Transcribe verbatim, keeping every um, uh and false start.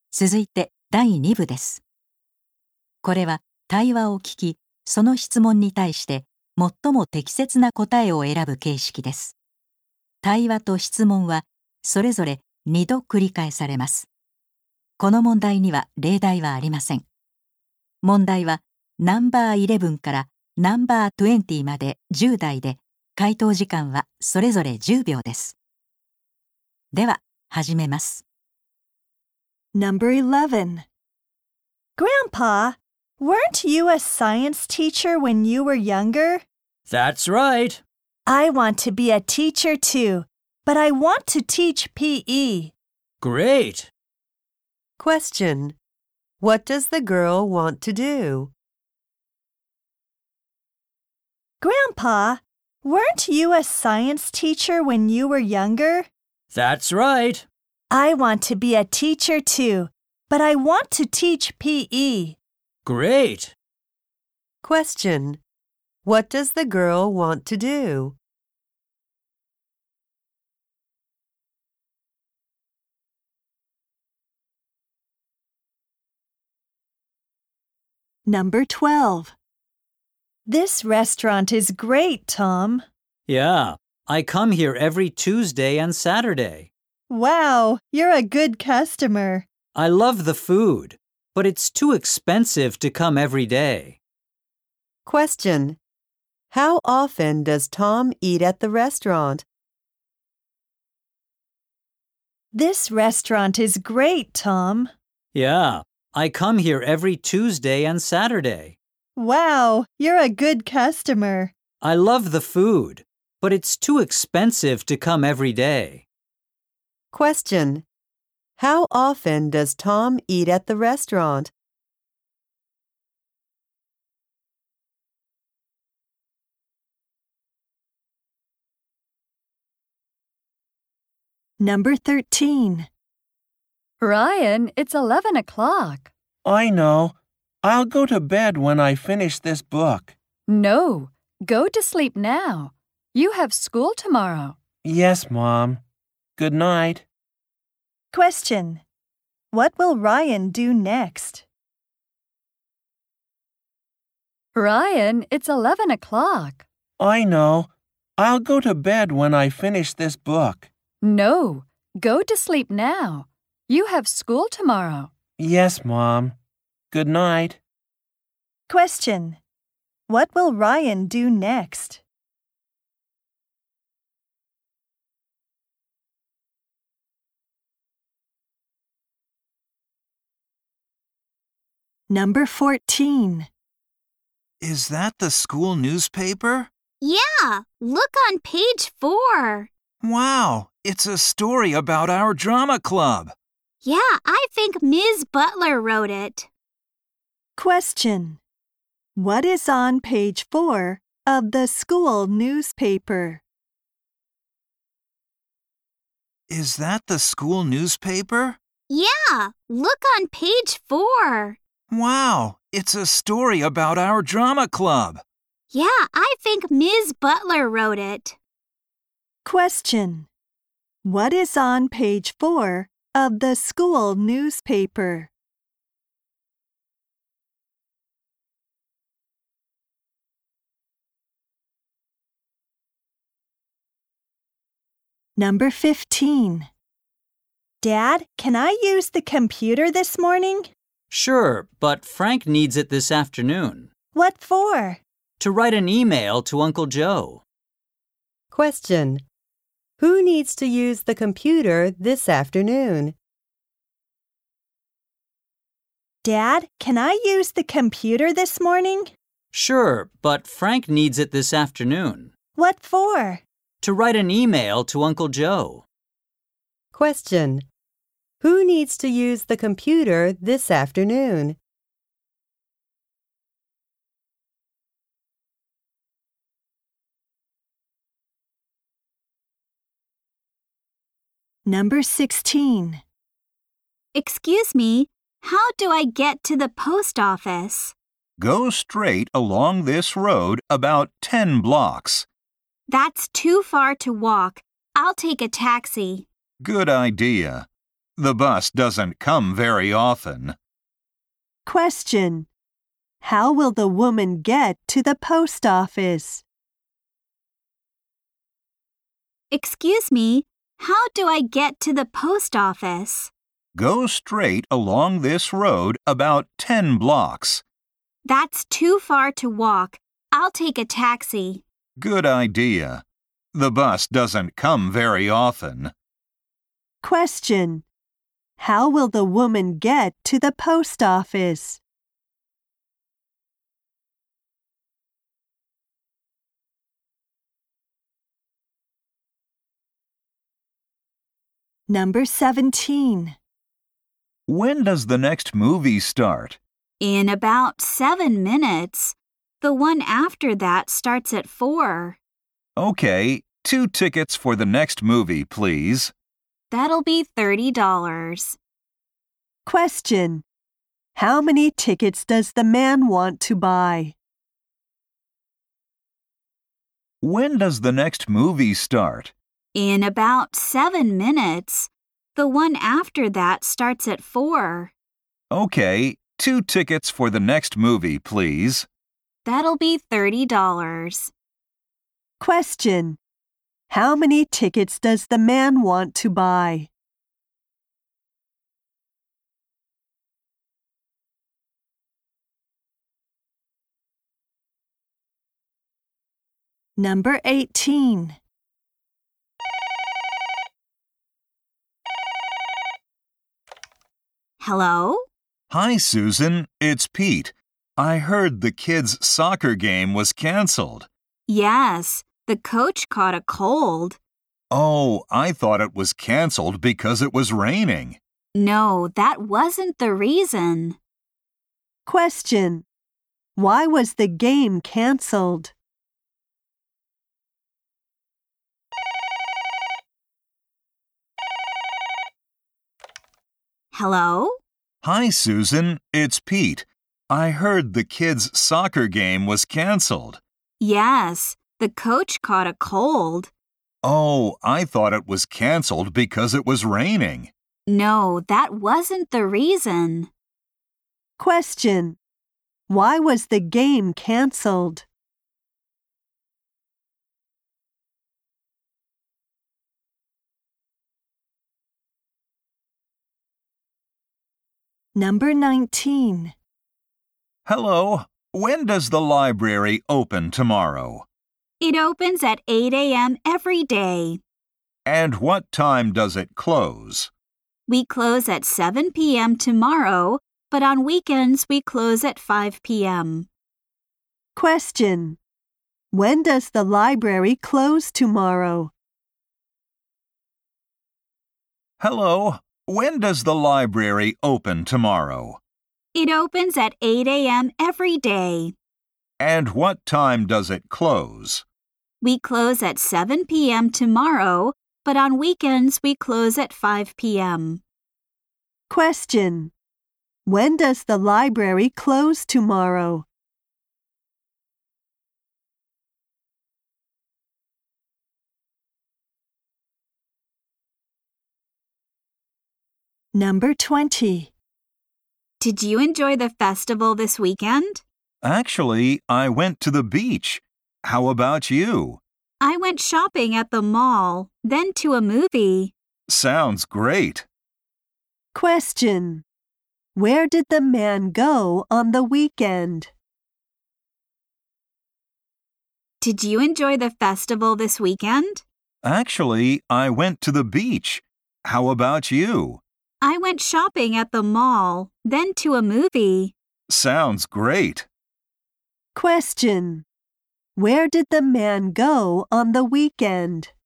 続いてだいに部です。これは対話を聞き、その質問に対して最も適切な答えを選ぶ形式です。対話と質問はそれぞれにど繰り返されます。この問題には例題はありません。問題はナンバーイレブンからナンバートゥエンティまでじゅう題で、回答時間はそれぞれじゅうびょうです。では始めます。 Number eleven. Grandpa, weren't you a science teacher when you were younger? That's right. I want to be a teacher too, but I want to teach P E. Great. Question. What does the girl want to do? Grandpa, weren't you a science teacher when you were younger? That's right. I want to be a teacher too, but I want to teach P E. Great. Question. What does the girl want to do? Number twelve. This restaurant is great, Tom. Yeah, I come here every Tuesday and Saturday. Wow, you're a good customer. I love the food, but it's too expensive to come every day. Question. How often does Tom eat at the restaurant? This restaurant is great, Tom. Yeah, I come here every Tuesday and Saturday. Wow, you're a good customer. I love the food, but it's too expensive to come every day. Question. How often does Tom eat at the restaurant? Number thirteen. Ryan, it's eleven o'clock. I know. I'll go to bed when I finish this book. No, go to sleep now. You have school tomorrow. Yes, Mom. Good night. Question. What will Ryan do next? Ryan, it's eleven o'clock. I know. I'll go to bed when I finish this book. No, go to sleep now. You have school tomorrow. Yes, Mom. Good night. Question. What will Ryan do next? Number fourteen. Is that the school newspaper? Yeah, look on page four. Wow, it's a story about our drama club. Yeah, I think Miz Butler wrote it. Question. What is on page four of the school newspaper? Is that the school newspaper? Yeah, look on page four. Wow, it's a story about our drama club. Yeah, I think Miz Butler wrote it. Question. What is on page four of the school newspaper? Number fifteen. Dad, can I use the computer this morning? Sure, but Frank needs it this afternoon. What for? To write an email to Uncle Joe. Question. Who needs to use the computer this afternoon? Dad, can I use the computer this morning? Sure, but Frank needs it this afternoon. What for? To write an email to Uncle Joe. Question. Who needs to use the computer this afternoon? Number sixteen. Excuse me, how do I get to the post office? Go straight along this road about ten blocks. That's too far to walk. I'll take a taxi. Good idea. The bus doesn't come very often. Question. How will the woman get to the post office? Excuse me, how do I get to the post office? Go straight along this road about ten blocks. That's too far to walk. I'll take a taxi. Good idea. The bus doesn't come very often. Question. How will the woman get to the post office? Number seventeen. When does the next movie start? In about seven minutes. The one after that starts at four. Okay, two tickets for the next movie, please. That'll be thirty dollars. Question. How many tickets does the man want to buy? When does the next movie start? In about seven minutes. The one after that starts at four. Okay, two tickets for the next movie, please. That'll be thirty dollars. Question. How many tickets does the man want to buy? Number eighteen. Hello? Hi, Susan. It's Pete. I heard the kids' soccer game was canceled. Yes, the coach caught a cold. Oh, I thought it was canceled because it was raining. No, that wasn't the reason. Question. Why was the game canceled? Hello? Hi, Susan. It's Pete. I heard the kids' soccer game was canceled. Yes, the coach caught a cold. Oh, I thought it was canceled because it was raining. No, that wasn't the reason. Question. Why was the game canceled? Number nineteen. Hello. When does the library open tomorrow? It opens at eight a.m. every day. And what time does it close? We close at seven p.m. tomorrow, but on weekends we close at five p.m. Question. When does the library close tomorrow? Hello. When does the library open tomorrow? It opens at eight a.m. every day. And what time does it close? We close at seven p.m. tomorrow, but on weekends we close at five p.m. Question. When does the library close tomorrow? Number twenty. Did you enjoy the festival this weekend? Actually, I went to the beach. How about you? I went shopping at the mall, then to a movie. Sounds great. Question. Where did the man go on the weekend? Did you enjoy the festival this weekend? Actually, I went to the beach. How about you? I went shopping at the mall, then to a movie. Sounds great. Question. Where did the man go on the weekend?